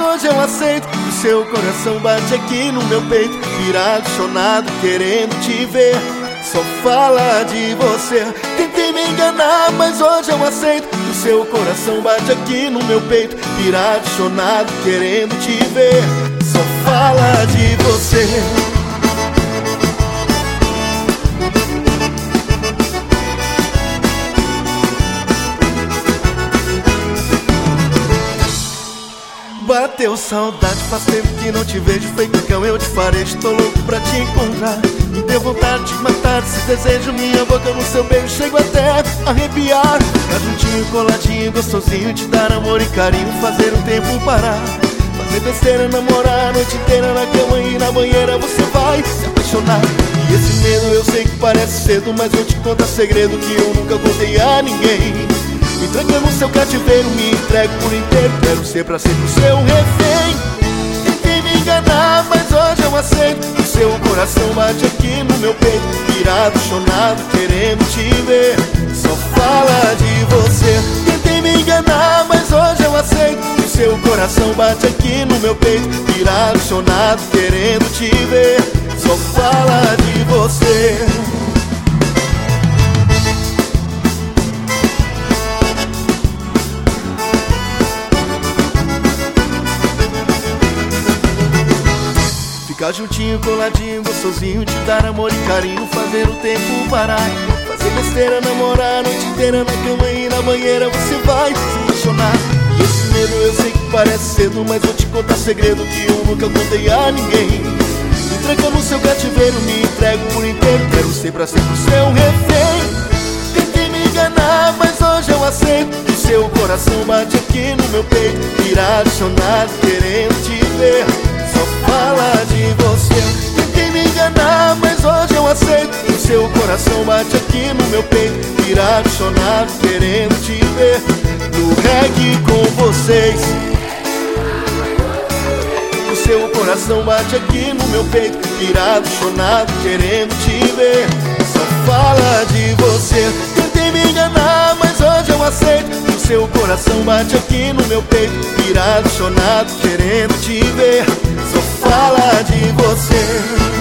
hoje eu aceito. O seu coração bate aqui no meu peito, virado, chonado, querendo te ver. Só fala de você. Tentei me enganar, mas hoje eu aceito. O seu coração bate aqui no meu peito, virado, chonado, querendo te ver. Só fala de você. Bateu saudade, faz tempo que não te vejo. Feito cão eu te farei, estou louco pra te encontrar. Me deu vontade de matar esse desejo. Minha boca no seu beijo, chego até a arrepiar. Ficar juntinho, coladinho, gostosinho, te dar amor e carinho, fazer o tempo parar. Fazer besteira, namorar a noite inteira na cama e na banheira você vai se apaixonar. E esse medo eu sei que parece cedo, mas eu te conto segredo que eu nunca contei a ninguém. Me tranca no seu cativeiro, me entrego por inteiro. Quero ser pra sempre o seu refém. Tentei me enganar, mas hoje eu aceito. O seu coração bate aqui no meu peito, virado, chonado, querendo te ver. Só fala de você. Tentei me enganar, mas hoje eu aceito. O seu coração bate aqui no meu peito, virado, chonado, querendo te ver. Só fala de você. Ficar juntinho, coladinho, gostosinho, te dar amor e carinho, fazer o tempo parar. Fazer besteira, namorar a noite inteira na cama e na banheira você vai se apaixonar. E esse medo eu sei que parece cedo, mas vou te contar segredo que eu nunca contei a ninguém. Me tranca no seu cativeiro, me entrego por inteiro. Quero ser pra sempre o seu refém. Tentei me enganar, mas hoje eu aceito. O seu coração bate aqui no meu peito, virado, chonado, querendo te ver. Só fala de você. Tentei me enganar, mas hoje eu aceito. O seu coração bate aqui no meu peito, virado, chonado, querendo te ver. No reggae com vocês. O seu coração bate aqui no meu peito, virado, chonado, querendo te ver. Só fala de você. Tentei me enganar, mas hoje eu aceito. O seu coração bate aqui no meu peito, virado, chonado, querendo te ver. Só fala de você.